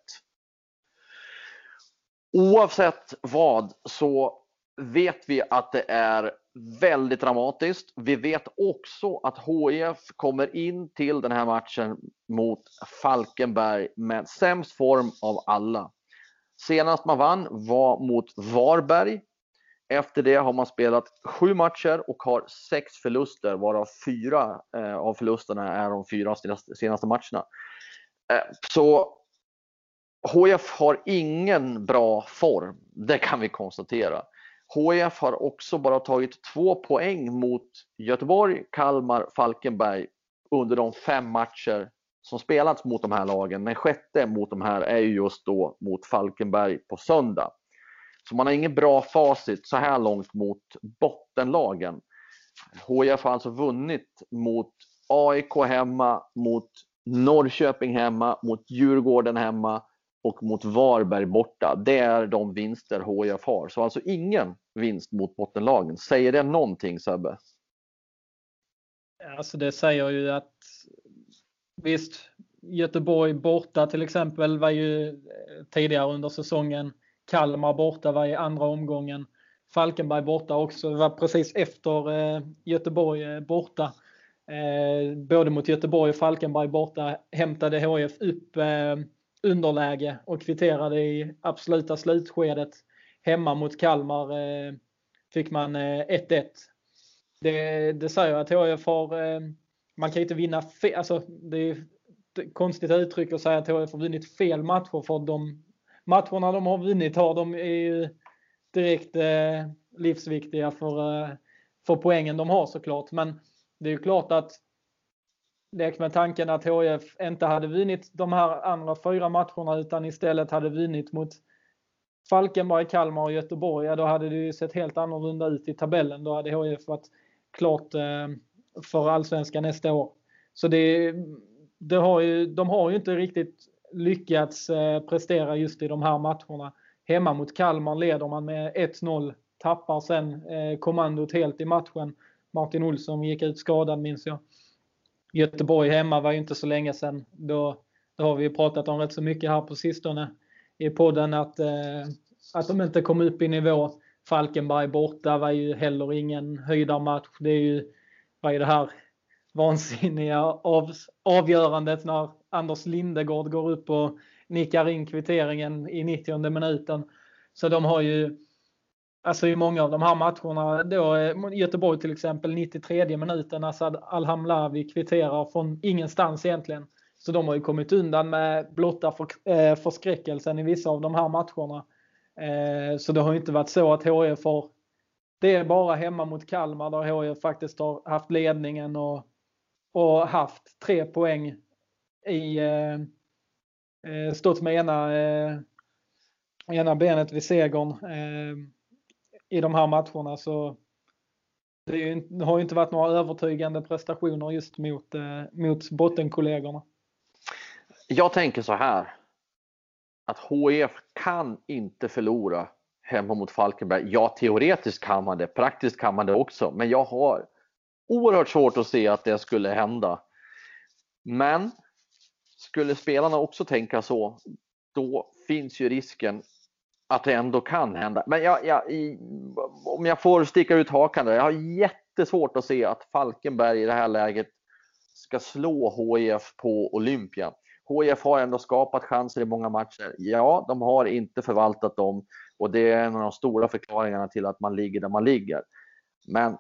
Speaker 2: Oavsett vad så vet vi att det är väldigt dramatiskt. Vi vet också att H I F kommer in till den här matchen mot Falkenberg med sämst form av alla. Senast man vann var mot Varberg. Efter det har man spelat sju matcher och har sex förluster, varav fyra eh, av förlusterna är de fyra senaste matcherna. Eh, så H I F har ingen bra form, det kan vi konstatera. H I F har också bara tagit två poäng mot Göteborg, Kalmar, Falkenberg under de fem matcher som spelats mot de här lagen. Den sjätte mot de här är ju just då mot Falkenberg på söndag. Så man har ingen bra facit så här långt mot bottenlagen. H I F har alltså vunnit mot A I K hemma, mot Norrköping hemma, mot Djurgården hemma och mot Varberg borta. Det är de vinster H I F har. Så alltså ingen vinst mot bottenlagen. Säger det någonting, Sebbe?
Speaker 3: Alltså det säger ju att visst, Göteborg borta till exempel var ju tidigare under säsongen. Kalmar borta var i andra omgången. Falkenberg borta också. Det var precis efter eh, Göteborg borta. Eh, både mot Göteborg och Falkenberg borta hämtade H I F upp eh, underläge och kvitterade i absoluta slutskedet. Hemma mot Kalmar eh, fick man eh, ett ett. Det, det säger att H I F har... Eh, man kan inte vinna fel, alltså det är ett konstigt uttryck att säga att H I F har vunnit fel matcher, för de matcherna de har vunnit har de är ju direkt eh, livsviktiga för, eh, för poängen de har såklart. Men det är ju klart att lek med tanken att H I F inte hade vunnit de här andra fyra matcherna utan istället hade vunnit mot Falkenberg, Kalmar och Göteborg, ja, då hade det ju sett helt annorlunda ut i tabellen. Då hade H I F varit klart eh, för allsvenskan nästa år. Så det, det har ju, de har ju inte riktigt lyckats eh, prestera just i de här matcherna. Hemma mot Kalmar leder man med ett noll, tappar sen eh, kommandot helt i matchen. Martin Olsson gick ut skadad, minns jag. Göteborg hemma var ju inte så länge sedan. Då, då har vi pratat om rätt så mycket här på sistone i podden att, eh, att de inte kom upp i nivå. Falkenberg borta var ju heller ingen höjdarmatch. Det är ju, vad är det här vansinniga av, avgörandet när Anders Lindegård går upp och nickar in kvitteringen i nittionde minuten. Så de har ju, alltså i många av de här matcherna, då Göteborg till exempel nittiotredje minuten, Asad Alhamlavi kvitterar från ingenstans egentligen. Så de har ju kommit undan med blotta för, eh, förskräckelsen i vissa av de här matcherna. Eh, så det har ju inte varit så att H I F har, det är bara hemma mot Kalmar där H I F faktiskt har haft ledningen och, och haft tre poäng i eh, stått med ena, eh, ena benet vid segern eh, i de här matcherna. Så det, är ju, det har ju inte varit några övertygande prestationer just mot, eh, mot bottenkollegorna.
Speaker 2: Jag tänker så här, att H I F kan inte förlora hemma mot Falkenberg. Ja, teoretiskt kan man det, praktiskt kan man det också, men jag har oerhört svårt att se att det skulle hända. Men skulle spelarna också tänka så, då finns ju risken att det ändå kan hända. Men jag, jag, i, om jag får sticka ut hakan där, jag har jättesvårt att se att Falkenberg i det här läget ska slå H I F på Olympia. H I F har ändå skapat chanser i många matcher. Ja, de har inte förvaltat dem, och det är en av de stora förklaringarna till att man ligger där man ligger. Men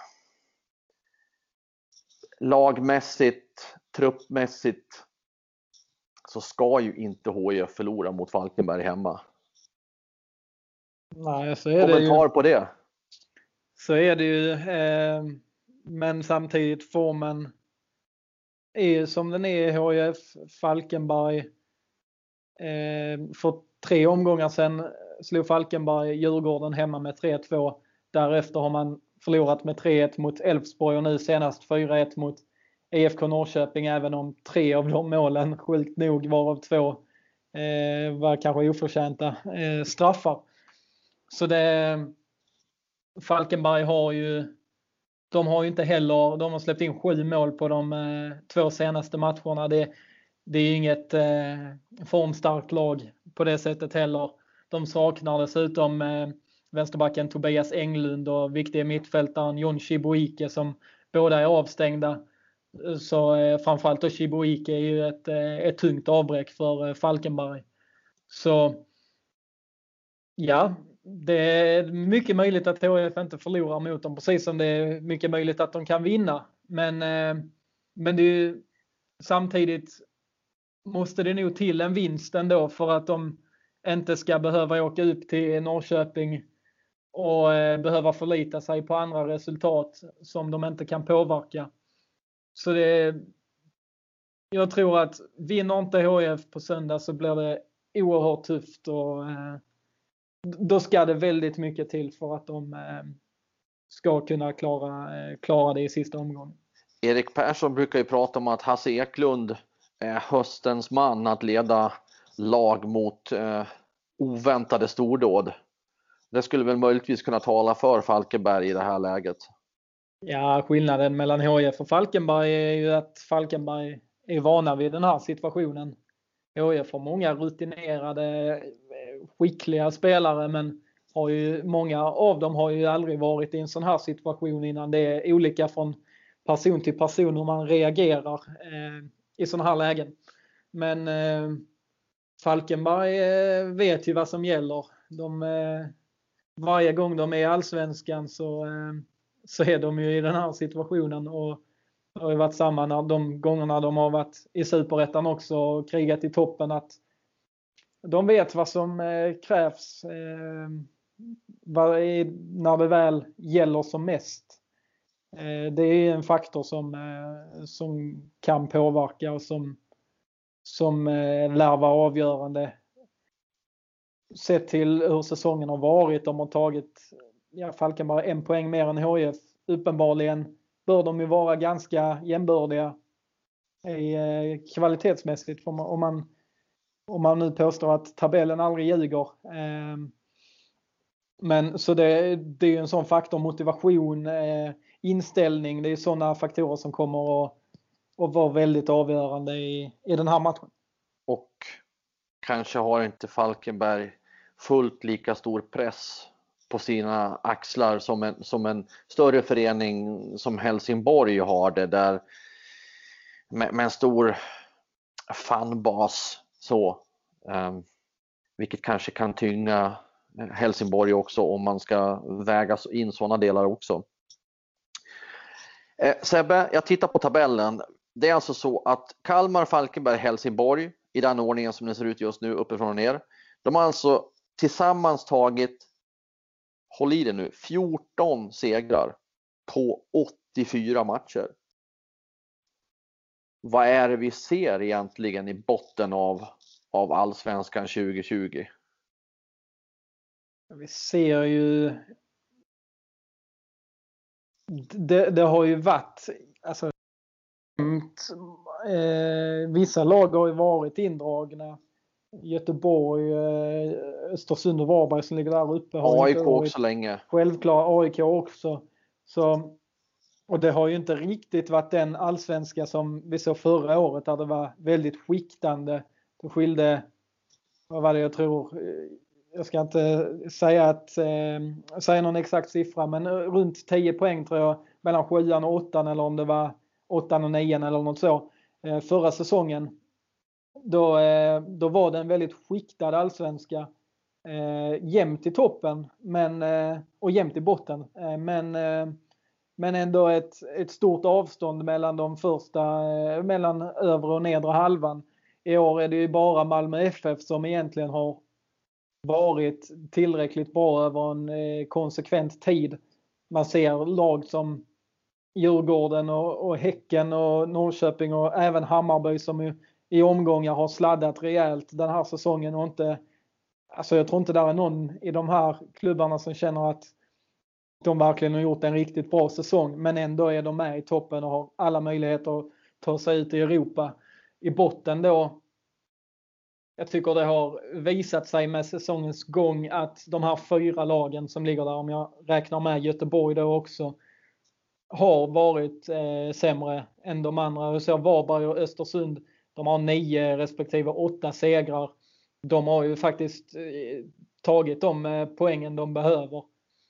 Speaker 2: lagmässigt, truppmässigt så ska ju inte H I F förlora mot Falkenberg hemma.
Speaker 3: Nej, så är det ju.
Speaker 2: Kommentar på det?
Speaker 3: Så är det ju. Eh, men samtidigt formen är som den är i H I F. Falkenberg Eh, för tre omgångar sedan slog Falkenberg Djurgården hemma med tre två. Därefter har man förlorat med tre ett mot Elfsborg och nu senast fyra ett mot E F K Norrköping, även om tre av de målen, sjukt nog, varav två eh, var kanske oförtjänta eh, straffar. Så det, Falkenberg har ju, de har ju inte heller, de har släppt in sju mål på de eh, två senaste matcherna. Det, det är inget eh, formstarkt lag på det sättet heller. De saknar dessutom eh, vänsterbacken Tobias Englund och viktiga mittfältaren Jon Chibuike som båda är avstängda. Så eh, framförallt då Chibuike är ju ett, eh, ett tungt avbräck för eh, Falkenberg. Så ja, det är mycket möjligt att H I F inte förlorar mot dem, precis som det är mycket möjligt att de kan vinna. Men, eh, men det är ju, samtidigt måste det nog till en vinst ändå för att de inte ska behöva åka upp till Norrköping och eh, behöva förlita sig på andra resultat som de inte kan påverka. Så det, jag tror att vinner inte H I F på söndag så blir det oerhört tufft och eh, då ska det väldigt mycket till för att de eh, ska kunna klara, eh, klara det i sista omgången.
Speaker 2: Erik Persson brukar ju prata om att Hasse Eklund är höstens man att leda lag mot eh, oväntade stordåd. Det skulle väl möjligtvis kunna tala för Falkenberg i det här läget.
Speaker 3: Ja, skillnaden mellan H I F och Falkenberg är ju att Falkenberg är vana vid den här situationen. H I F har många rutinerade, skickliga spelare, men har ju, många av dem har ju aldrig varit i en sån här situation innan. Det är olika från person till person hur man reagerar eh, i såna här lägen. Men eh, Falkenberg eh, vet ju vad som gäller. De, eh, varje gång de är i Allsvenskan så, eh, så är de ju i den här situationen, och det har ju varit samma när de gångerna de har varit i Superettan också och krigat i toppen, att de vet vad som eh, krävs eh, vad är, när det väl gäller som mest. Eh, det är en faktor som, eh, som kan påverka och som, som eh, lär vara avgörande. Sett till hur säsongen har varit, de har tagit ja, Falkenberg en poäng mer än H I F. Uppenbarligen bör de ju vara ganska jämbördiga i, eh, kvalitetsmässigt, om man, om man om man nu påstår att tabellen aldrig ljuger. Eh, men så det, det är ju en sån faktor, motivation, eh, inställning, det är sådana faktorer som kommer att, att vara väldigt avgörande i, i den här matchen.
Speaker 2: Och kanske har inte Falkenberg fullt lika stor press på sina axlar som en, som en större förening som Helsingborg har det, där med, med en stor fanbas så, um, vilket kanske kan tynga Helsingborg också om man ska väga in sådana delar också. Eh, Sebbe, jag tittar på tabellen. Det är alltså så att Kalmar, Falkenberg, Helsingborg i den ordningen som det ser ut just nu uppifrån och ner, de har alltså tillsammans tagit, håll i det nu, fjorton segrar på åttiofyra matcher. Vad är det vi ser egentligen i botten av, av Allsvenskan tjugo tjugo?
Speaker 3: Vi ser ju det, det har ju varit alltså, eh, vissa lag har ju varit indragna. Göteborg, eh, Östersund och Varberg som ligger där uppe.
Speaker 2: A I K också länge.
Speaker 3: Självklart A I K också. Så, och det har ju inte riktigt varit den allsvenska som vi såg förra året, där det var väldigt skiktande. Det skilde, vad var det jag tror, jag ska inte säga att eh, säga någon exakt siffra, men runt tio poäng tror jag mellan sjuan och åttan, eller om det var åttan och nian eller något så. Eh, förra säsongen då, eh, då var det en väldigt skiktad allsvenska. Eh, jämnt i toppen men, eh, och jämnt i botten. Eh, men, eh, men ändå ett, ett stort avstånd mellan de första, eh, mellan övre och nedre halvan. I år är det ju bara Malmö F F som egentligen har varit tillräckligt bra över en eh, konsekvent tid. Man ser lag som Djurgården och, och Häcken och Norrköping och även Hammarby som ju i omgångar har sladdat rejält den här säsongen och inte, alltså jag tror inte det är någon i de här klubbarna som känner att de verkligen har gjort en riktigt bra säsong, men ändå är de med i toppen och har alla möjligheter att ta sig ut i Europa. I botten då, jag tycker det har visat sig med säsongens gång att de här fyra lagen som ligger där, om jag räknar med Göteborg då också, har varit eh, sämre än de andra. Och så Varberg och Östersund, de har nio respektive åtta segrar. De har ju faktiskt eh, tagit de eh, poängen de behöver.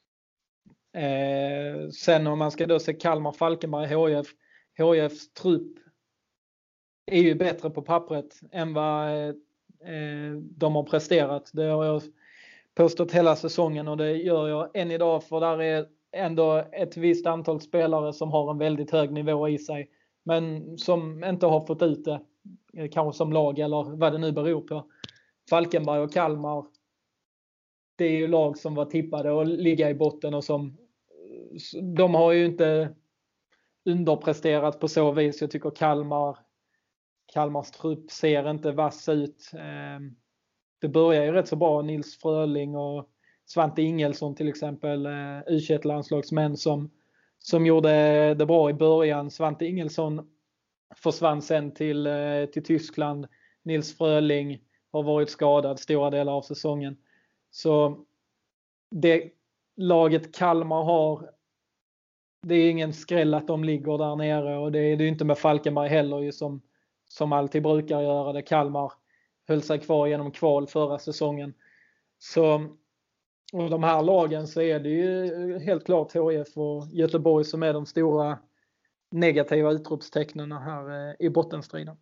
Speaker 3: Eh, sen om man ska då se Kalmar, Falkenberg, H I F. H I Fs trupp är ju bättre på pappret än vad eh, de har presterat. Det har jag påstått hela säsongen och det gör jag än idag, för där är ändå ett visst antal spelare som har en väldigt hög nivå i sig, men som inte har fått ut det, kanske som lag eller vad det nu beror på. Falkenberg och Kalmar, det är ju lag som var tippade att ligga i botten och som de har ju inte underpresterat på så vis. Jag tycker Kalmar Kalmars trupp ser inte vass ut. Det börjar ju rätt så bra. Nils Fröling och Svante Ingelsson till exempel, U tjugoett-landslagsmän som, som gjorde det bra i början. Svante Ingelsson försvann sen till, till Tyskland. Nils Fröling har varit skadad stora delar av säsongen. Så det laget Kalmar har, det är ingen skräll att de ligger där nere, och det är det inte med Falkenberg heller ju, som, som alltid brukar göra det. Kalmar höll sig kvar genom kval förra säsongen. Så och de här lagen, så är det ju helt klart H I F och Göteborg som är de stora negativa utropstecknen här i bottenstriden.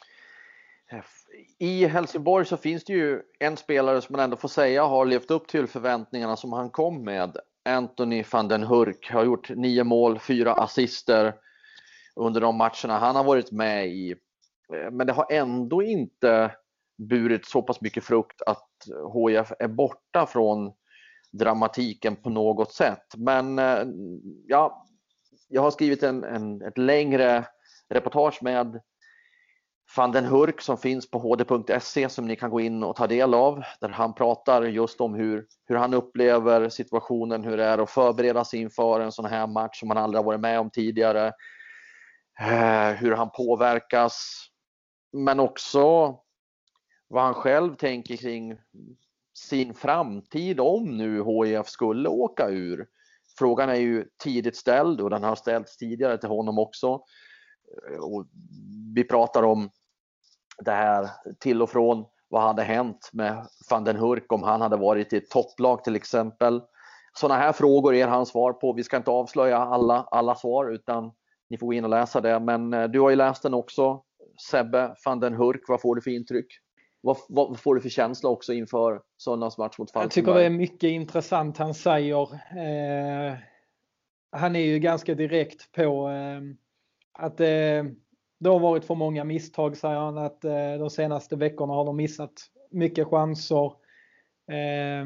Speaker 2: I Helsingborg så finns det ju en spelare som man ändå får säga har levt upp till förväntningarna som han kom med. Anthony van den Hurk har gjort nio mål, fyra assister under de matcherna han har varit med i. Men det har ändå inte burit så pass mycket frukt att H I F är borta från dramatiken på något sätt. Men ja, jag har skrivit en, en, ett längre reportage med van den Hurk som finns på h d punkt se som ni kan gå in och ta del av, där han pratar just om hur, hur han upplever situationen, hur det är att förbereda sig inför en sån här match som man aldrig har varit med om tidigare, eh, hur han påverkas, men också vad han själv tänker kring sin framtid om nu H I F skulle åka ur. Frågan är ju tidigt ställd och den har ställts tidigare till honom också. Och vi pratar om det här till och från, vad hade hänt med van den Hurk om han hade varit i ett topplag till exempel. Sådana här frågor är hans svar på. Vi ska inte avslöja alla, alla svar, utan ni får gå in och läsa det. Men du har ju läst den också, Sebbe, van den Hurk. Vad får du för intryck? Vad, vad får du för känsla också inför söndagsmatch mot Falkenberg?
Speaker 3: Jag tycker det är mycket intressant han säger. Eh, han är ju ganska direkt på eh, att eh, det har varit för många misstag, säger han, att eh, de senaste veckorna har de missat mycket chanser. Eh,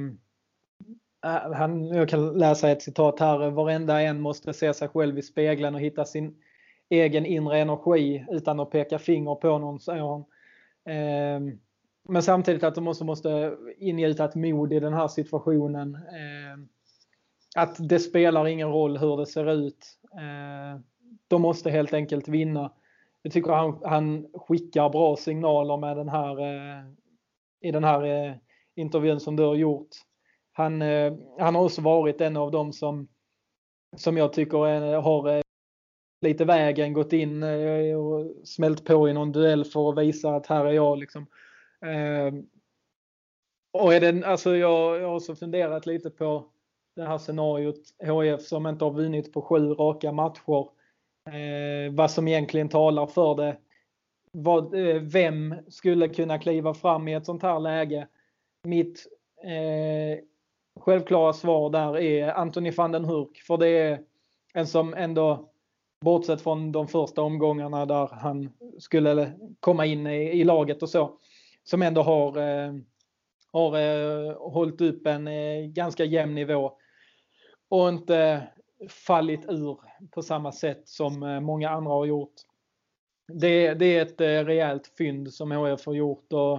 Speaker 3: han, jag kan läsa ett citat här. Varenda en måste se sig själv i spegeln och hitta sin egen inre energi utan att peka finger på någon, säger han. Eh, men samtidigt att de också måste ingjuta ett mod i den här situationen. Eh, att det spelar ingen roll hur det ser ut. Eh, de måste helt enkelt vinna. Jag tycker han, han skickar bra signaler med den här, eh, i den här eh, intervjun som du har gjort. Han, eh, han har också varit en av dem som, som jag tycker är, har eh, lite vägen gått in eh, och smält på i någon duell för att visa att här är jag. Liksom. Eh, och är det, alltså jag, jag har också funderat lite på det här scenariot. H I F som inte har vunnit på sju raka matcher. Eh, vad som egentligen talar för det. Vad, eh, vem skulle kunna kliva fram i ett sånt här läge? Mitt eh, självklara svar där är Anthony van den Hurk. För det är en som ändå, bortsett från de första omgångarna där han skulle komma in i, i laget och så, som ändå har, eh, har eh, hållit upp en eh, ganska jämn nivå och inte fallit ur på samma sätt som många andra har gjort. det, det är ett eh, rejält fynd som H F har gjort. Och,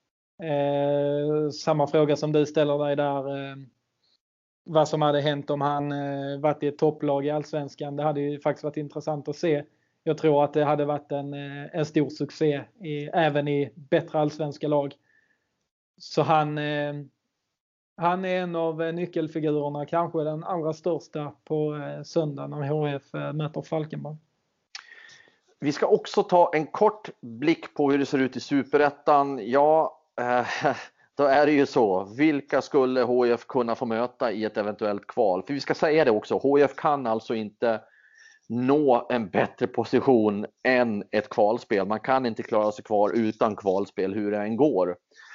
Speaker 3: eh, samma fråga som du ställer dig där. Eh, vad som hade hänt om han eh, varit i ett topplag i Allsvenskan. Det hade ju faktiskt varit intressant att se. Jag tror att det hade varit en, en stor succé i, även i bättre allsvenska lag. Så han, eh, han är en av nyckelfigurerna, kanske den allra största på eh, söndag när H F eh, möter Falkenberg.
Speaker 2: Vi ska också ta en kort blick på hur det ser ut i Superettan. Ja, eh, då är det ju så. Vilka skulle H F kunna få möta i ett eventuellt kval? För vi ska säga det också, H F kan alltså inte nå en bättre position än ett kvalspel. Man kan inte klara sig kvar utan kvalspel hur det än går.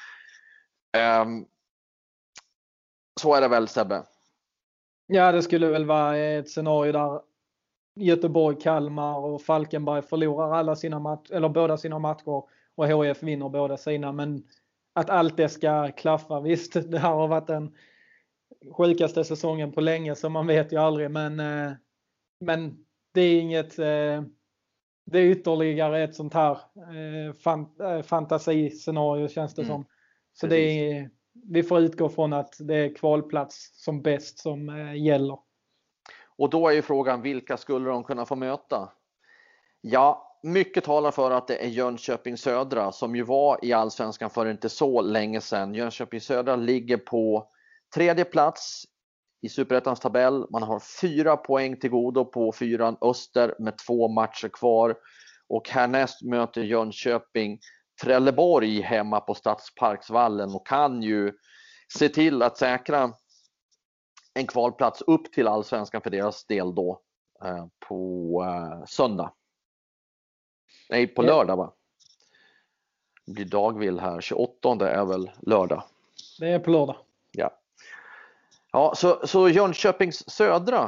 Speaker 2: Um, så är det väl, Sebbe?
Speaker 3: Ja, det skulle väl vara ett scenario där Göteborg, Kalmar och Falkenberg förlorar alla sina match, eller båda sina matcher och H F vinner båda sina. Men att allt det ska klaffa, visst, det här har varit den sjukaste säsongen på länge, så man vet ju aldrig. Men, eh, men det är inget, eh, det är ytterligare ett sånt här eh, fan, eh, fantasiscenario, känns det mm. som. Så det är, vi får utgå från att det är kvalplats som bäst som eh, gäller.
Speaker 2: Och då är ju frågan, vilka skulle de kunna få möta? Ja, mycket talar för att det är Jönköping Södra som ju var i Allsvenskan för inte så länge sedan. Jönköping Södra ligger på tredje plats i Superettans tabell. Man har fyra poäng till godo på fyran Öster med två matcher kvar. Och härnäst möter Jönköping Trelleborg hemma på Stadsparksvallen och kan ju se till att säkra en kvalplats upp till Allsvenskan för deras del då eh, på eh, söndag. Nej, på lördag va? Det blir dagvill här. tjugoåttonde är väl lördag.
Speaker 3: Det är på lördag.
Speaker 2: Ja. Ja, så, så Jönköpings Södra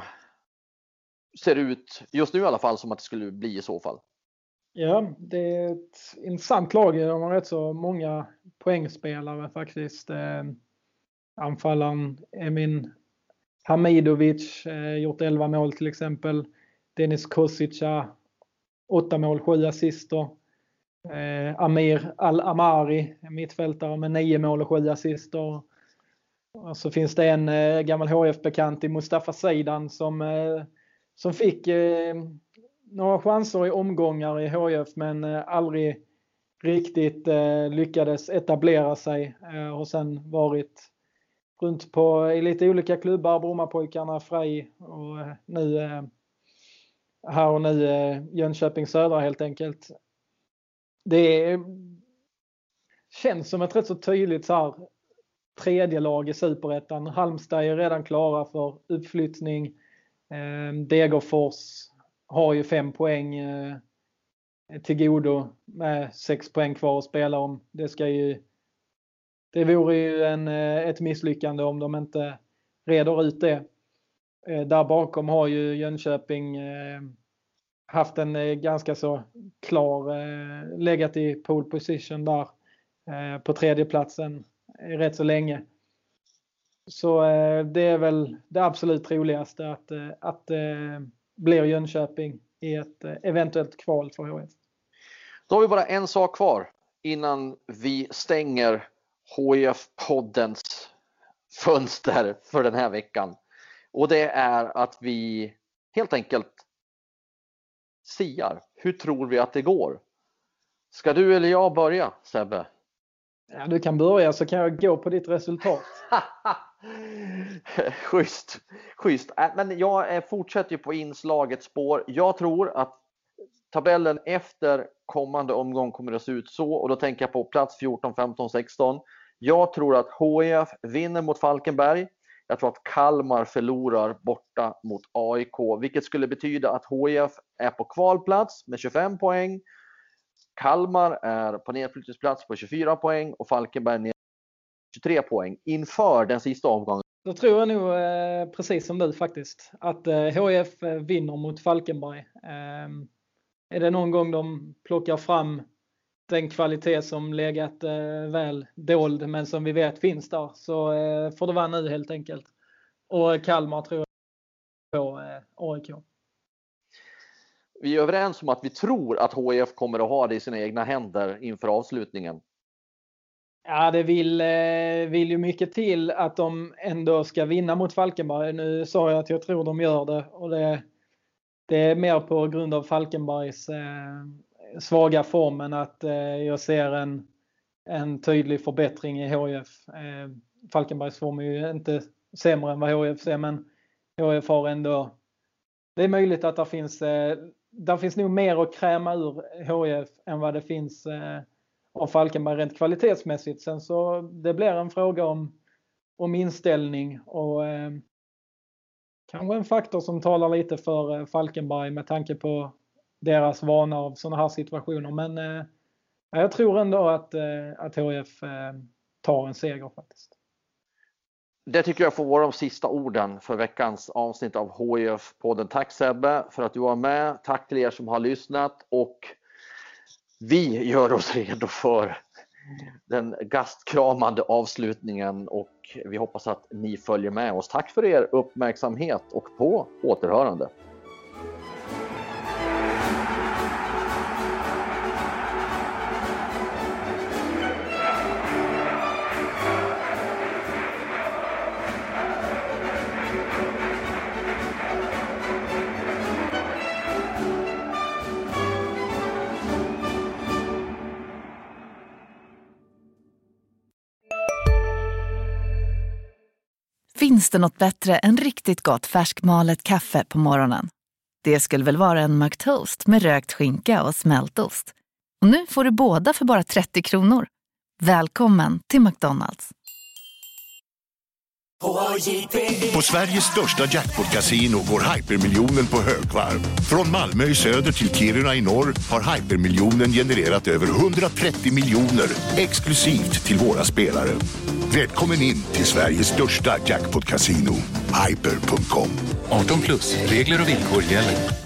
Speaker 2: ser ut just nu i alla fall som att det skulle bli i så fall.
Speaker 3: Ja, det är ett intressant lag. De har rätt så många poängspelare faktiskt. Eh, anfallaren Emin Hamidovic eh, gjort elva mål till exempel. Dennis Kosica åtta mål, sju assister. Eh, Amir Al-Amari, mittfältare med nio mål och sju assister. Och så finns det en eh, gammal H F-bekant i Mustafa Seidan som, eh, som fick eh, några chanser i omgångar i H F men eh, aldrig riktigt eh, lyckades etablera sig. Eh, och sen varit runt på i lite olika klubbar, Brommapojkarna, Frej och eh, nu eh, här och nu eh, Jönköping Södra helt enkelt. Det är, känns som ett rätt så tydligt så här tredje lag i Superettan. Halmstad är redan klara för uppflyttning. Eh, Degerfors har ju fem poäng eh, till godo med sex poäng kvar att spela om. Det ska ju det vore ju en, ett misslyckande om de inte reder ut det. Eh, där bakom har ju Jönköping eh, haft en eh, ganska så klar eh, legat i pole position där eh, på tredje platsen rätt så länge. Så eh, det är väl det absolut troligaste att, eh, att eh, blir Jönköping i ett eh, eventuellt kval för H F.
Speaker 2: Då har vi bara en sak kvar innan vi stänger H F-poddens fönster för den här veckan. Och det är att vi helt enkelt siar. Hur tror vi att det går? Ska du eller jag börja, Sebbe?
Speaker 3: Ja, du kan börja så kan jag gå på ditt resultat.
Speaker 2: Schysst, schysst. Men jag fortsätter ju på inslagets spår. Jag tror att tabellen efter kommande omgång kommer att se ut så. Och då tänker jag på plats fjorton, femton, sexton. Jag tror att H F vinner mot Falkenberg. Jag tror att Kalmar förlorar borta mot A I K. Vilket skulle betyda att H F är på kvalplats med tjugofem poäng. Kalmar är på nedflyttningsplats på tjugofyra poäng. Och Falkenberg ner tjugotre poäng inför den sista omgången.
Speaker 3: Då tror jag nog eh, precis som du faktiskt. Att eh, H F vinner mot Falkenberg. Eh, är det någon gång de plockar fram den kvalitet som legat eh, väl dold men som vi vet finns där, så eh, får det vara nu helt enkelt. Och Kalmar tror jag på eh, A I K.
Speaker 2: vi är överens om att vi tror att H I F kommer att ha det i sina egna händer inför avslutningen.
Speaker 3: Ja, det vill, vill ju mycket till att de ändå ska vinna mot Falkenberg. Nu sa jag att jag tror de gör det. Och det, det är mer på grund av Falkenbergs eh, svaga form än att eh, jag ser en, en tydlig förbättring i H I F. Eh, Falkenbergs form är ju inte sämre än vad H I F är, men H I F har ändå... Det är möjligt att det finns, eh, där finns nog mer att kräma ur H I F än vad det finns... Eh, av Falkenberg rent kvalitetsmässigt. Sen så det blir en fråga om, om inställning och eh, kanske en faktor som talar lite för eh, Falkenberg med tanke på deras vana av sådana här situationer. Men eh, jag tror ändå att, eh, att H I F eh, tar en seger faktiskt.
Speaker 2: Det tycker jag får vara de sista orden för veckans avsnitt av H I F-podden. Tack Sebbe för att du var med. Tack till er som har lyssnat och vi gör oss redo för den gastkramande avslutningen och vi hoppas att ni följer med oss. Tack för er uppmärksamhet och på återhörande.
Speaker 8: Finns det något bättre än riktigt gott färskmalet kaffe på morgonen? Det skulle väl vara en McToast med rökt skinka och smältost. Och nu får du båda för bara trettio kronor. Välkommen till McDonald's.
Speaker 9: På Sveriges största jackpot-casino går hypermiljonen på högvarv. Från Malmö i söder till Kiruna i norr har hypermiljonen genererat över hundratrettio miljoner exklusivt till våra spelare. Välkommen in till Sveriges största jackpot-casino, hyper punkt com.
Speaker 10: arton plus, regler och villkor gäller.